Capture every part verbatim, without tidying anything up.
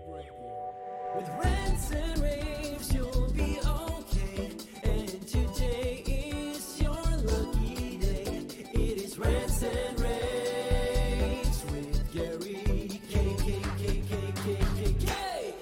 With rants and raves, you'll be okay. And today is your lucky day. It is Rants and Raves with Gary K. K. K. K. K. K. K.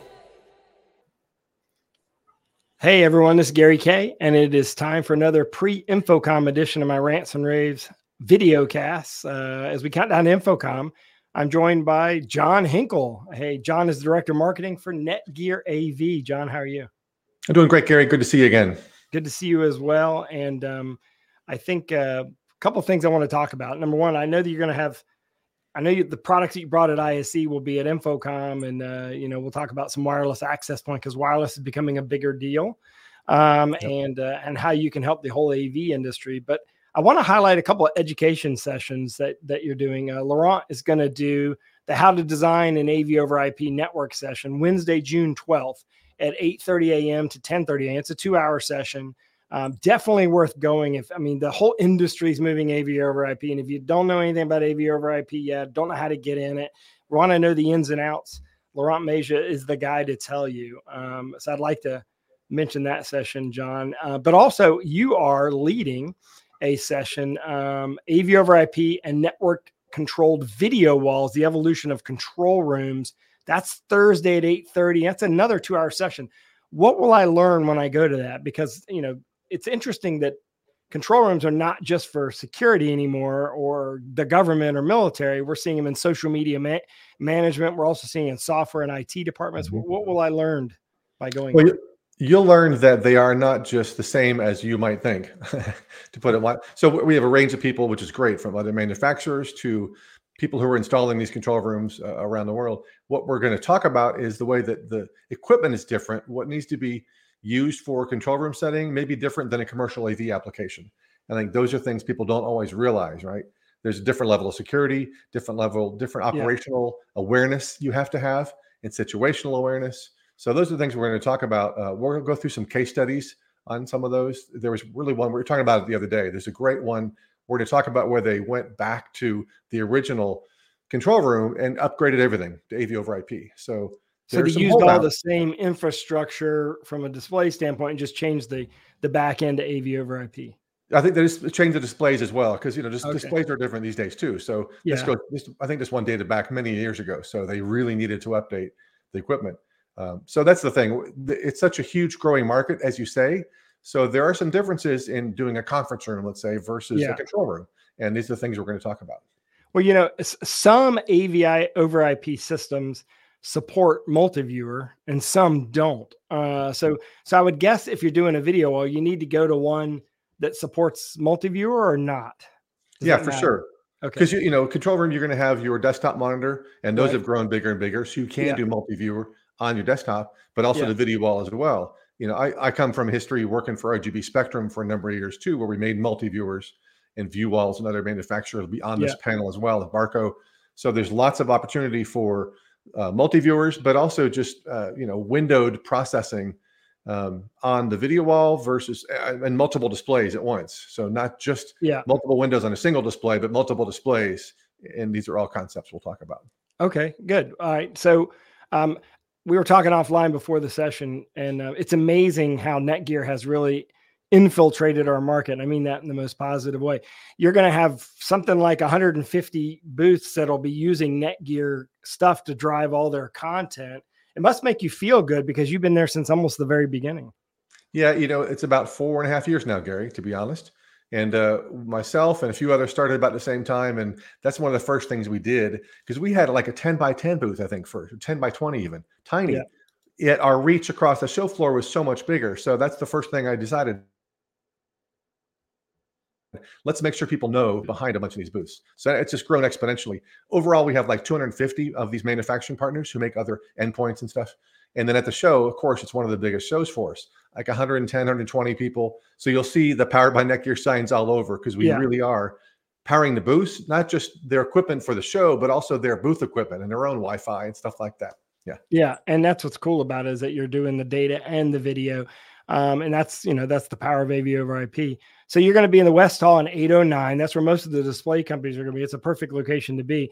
Hey everyone, this is Gary K, and it is time for another pre-Infocom edition of my Rants and Raves video cast. Uh, as we count down to Infocom, I'm joined by John Hinkle. Hey, John is the Director of Marketing for Netgear A V. John, how are you? I'm doing great, Gary. Good to see you again. Good to see you as well. And um, I think uh, a couple of things I want to talk about. Number one, I know that you're going to have, I know you, the products that you brought at I S E will be at Infocom, and uh, you know we'll talk about some wireless access point because wireless is becoming a bigger deal, um, yep. and uh, and how you can help the whole A V industry. But I want to highlight a couple of education sessions that that you're doing. Uh, Laurent is going to do the How to Design an A V over I P Network session Wednesday, June twelfth at eight thirty a.m. to ten thirty a.m. It's a two-hour session. Um, definitely worth going. If I mean, the whole industry is moving A V over I P, and if you don't know anything about A V over I P yet, don't know how to get in it, want to know the ins and outs, Laurent Meja is the guy to tell you. Um, so I'd like to mention that session, John. Uh, but also, you are leading a session, um, A V over I P and network controlled video walls, the evolution of control rooms. That's Thursday at eight thirty. That's another two hour session. What will I learn when I go to that? Because, you know, it's interesting that control rooms are not just for security anymore or the government or military. We're seeing them in social media ma- management. We're also seeing in software and I T departments. Mm-hmm. What will I learn by going? Well, you'll learn that they are not just the same as you might think, to put it. So we have a range of people, which is great, from other manufacturers to people who are installing these control rooms uh, around the world. What we're going to talk about is the way that the equipment is different. What needs to be used for control room setting may be different than a commercial A V application. I think those are things people don't always realize, right? There's a different level of security, different level, different operational yeah. awareness you have to have, and situational awareness. So those are the things we're going to talk about. Uh, we're going to go through some case studies on some of those. There was really one, we were talking about it the other day. There's a great one. We're going to talk about where they went back to the original control room and upgraded everything to A V over I P. So, so they used all the same infrastructure from a display standpoint and just changed the, the back end to A V over I P. I think they just changed the displays as well, because, you know, just okay. displays are different these days too. So yeah. this goes, this, I think this one dated back many years ago. So they really needed to update the equipment. Um, so that's the thing. It's such a huge growing market, as you say. So there are some differences in doing a conference room, let's say, versus yeah. a control room. And these are the things we're going to talk about. Well, you know, some A V I over I P systems support multi-viewer and some don't. Uh, so, so I would guess if you're doing a video wall, you need to go to one that supports multi-viewer or not. Does yeah, for matter? Sure. Okay. Because, you, you know, control room, you're going to have your desktop monitor, and those right. have grown bigger and bigger. So you can yeah. do multi-viewer on your desktop, but also yeah. the video wall as well. You know, I, I come from history working for R G B Spectrum for a number of years too, where we made multi-viewers and view walls, and other manufacturers will be on this yeah. panel as well at Barco. So there's lots of opportunity for uh, multi-viewers, but also just, uh, you know, windowed processing um, on the video wall versus uh, and multiple displays at once. So not just yeah. multiple windows on a single display, but multiple displays. And these are all concepts we'll talk about. Okay, good. All right. So, um, we were talking offline before the session, and uh, it's amazing how Netgear has really infiltrated our market. I mean that in the most positive way. You're going to have something like one hundred fifty booths that'll be using Netgear stuff to drive all their content. It must make you feel good because you've been there since almost the very beginning. Yeah, you know, it's about four and a half years now, Gary, to be honest. And uh, myself and a few others started about the same time. And that's one of the first things we did, because we had like a ten by ten booth, I think, first, ten by twenty even, tiny. Yeah. Yet our reach across the show floor was so much bigger. So that's the first thing I decided. Let's make sure people know behind a bunch of these booths. So it's just grown exponentially. Overall, we have like two hundred fifty of these manufacturing partners who make other endpoints and stuff. And then at the show, of course, it's one of the biggest shows for us, like one hundred ten, one hundred twenty people. So you'll see the Powered by Netgear signs all over, because we yeah. really are powering the booths, not just their equipment for the show, but also their booth equipment and their own Wi-Fi and stuff like that. Yeah. Yeah. And that's what's cool about it, is that you're doing the data and the video. Um, and that's, you know, that's the power of A V over I P. So you're going to be in the West Hall in eight oh nine. That's where most of the display companies are going to be. It's a perfect location to be.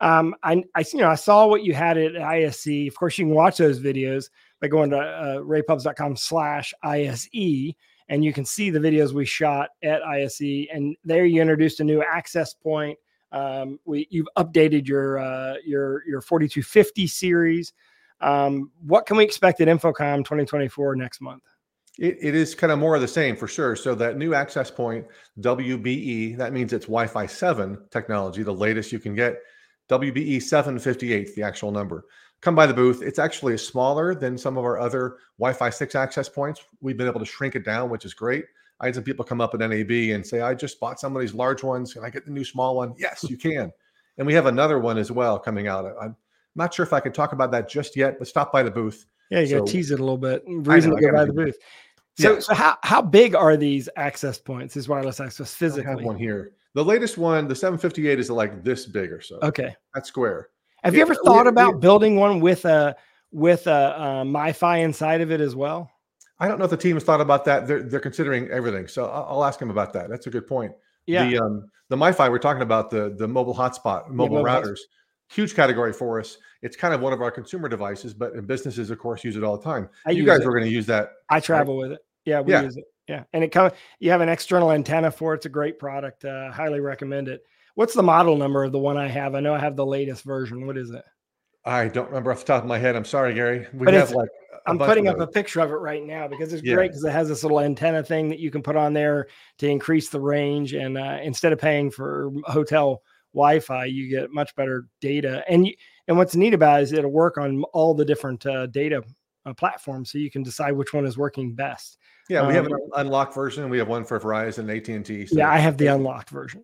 Um, I, I, you know, I saw what you had at I S E. Of course, you can watch those videos by going to uh, raypubs.com slash ISE, and you can see the videos we shot at I S E. And there you introduced a new access point. Um, we, you've updated your, uh, your, your forty-two fifty series. Um, what can we expect at InfoComm twenty twenty-four next month? It, it is kind of more of the same for sure. So that new access point, W B E, that means it's Wi-Fi seven technology, the latest you can get. W B E seven fifty-eight, the actual number. Come by the booth. It's actually smaller than some of our other Wi-Fi six access points. We've been able to shrink it down, which is great. I had some people come up at N A B and say, I just bought some of these large ones. Can I get the new small one? Yes, you can. And we have another one as well coming out. I'm not sure if I can talk about that just yet, but stop by the booth. Yeah, you so, got to tease it a little bit. Reason know, to go by the booth. So, yeah. so how, how big are these access points, these wireless access physically? I have one here. The latest one, the seven fifty-eight, is like this big or so. Okay. That's square. Have yeah, you ever thought we, about we, building one with a with a, a MiFi inside of it as well? I don't know if the team has thought about that. They're, they're considering everything. So I'll, I'll ask them about that. That's a good point. Yeah. The, um, the MiFi we're talking about, the, the mobile hotspot, mobile yeah, mobile routers, hotspot. Huge category for us. It's kind of one of our consumer devices, but in businesses, of course, use it all the time. I you guys it. are going to use that. I travel right? with it. Yeah, we yeah. use it. Yeah. And it comes, you have an external antenna for it. It's a great product. Uh, highly recommend it. What's the model number of the one I have? I know I have the latest version. What is it? I don't remember off the top of my head. I'm sorry, Gary. We but have like I'm putting up a picture of it right now because it's yeah. great because it has this little antenna thing that you can put on there to increase the range. And uh, instead of paying for hotel Wi-Fi, you get much better data. And you, and what's neat about it is it'll work on all the different uh, data uh, platforms, so you can decide which one is working best. Yeah, we um, have an unlocked version. We have one for Verizon and A T and T. So. Yeah, I have the unlocked version.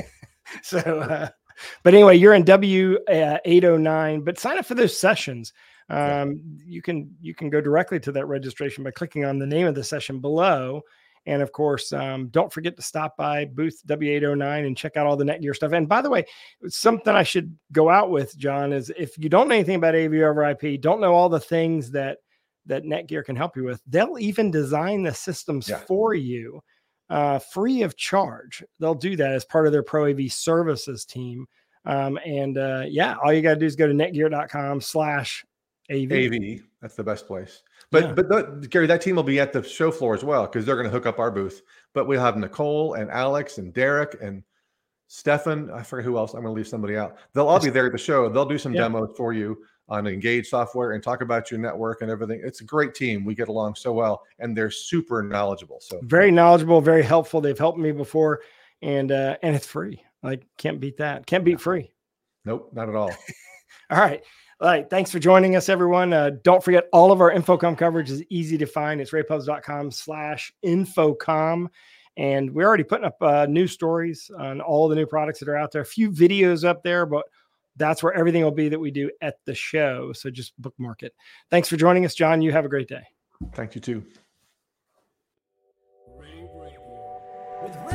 so. Uh, But anyway, you're in W eight oh nine, but sign up for those sessions. Um, you can you can go directly to that registration by clicking on the name of the session below. And of course, um, don't forget to stop by booth W eight oh nine and check out all the Netgear stuff. And by the way, something I should go out with, John, is if you don't know anything about A V over I P, don't know all the things that, that Netgear can help you with, they'll even design the systems yeah. for you. Uh, free of charge. They'll do that as part of their Pro A V services team. Um, and uh, yeah, all you got to do is go to netgear.com slash AV. A V. That's the best place. But, yeah. but the, Gary, that team will be at the show floor as well, because they're going to hook up our booth. But we'll have Nicole and Alex and Derek and Stefan. I forget who else. I'm going to leave somebody out. They'll all be there at the show. They'll do some yeah. demos for you on Engage software and talk about your network and everything. It's a great team. We get along so well, and they're super knowledgeable. So very knowledgeable, very helpful. They've helped me before, and uh, and it's free. Like, can't beat that. Can't beat free. Nope, not at all. all right. All right. Thanks for joining us, everyone. Uh, don't forget, all of our InfoComm coverage is easy to find. It's raypubs.com slash InfoComm. And we're already putting up uh, new stories on all the new products that are out there. A few videos up there, but that's where everything will be that we do at the show. So just bookmark it. Thanks for joining us, John. You have a great day. Thank you too. Ray Radio with Ray.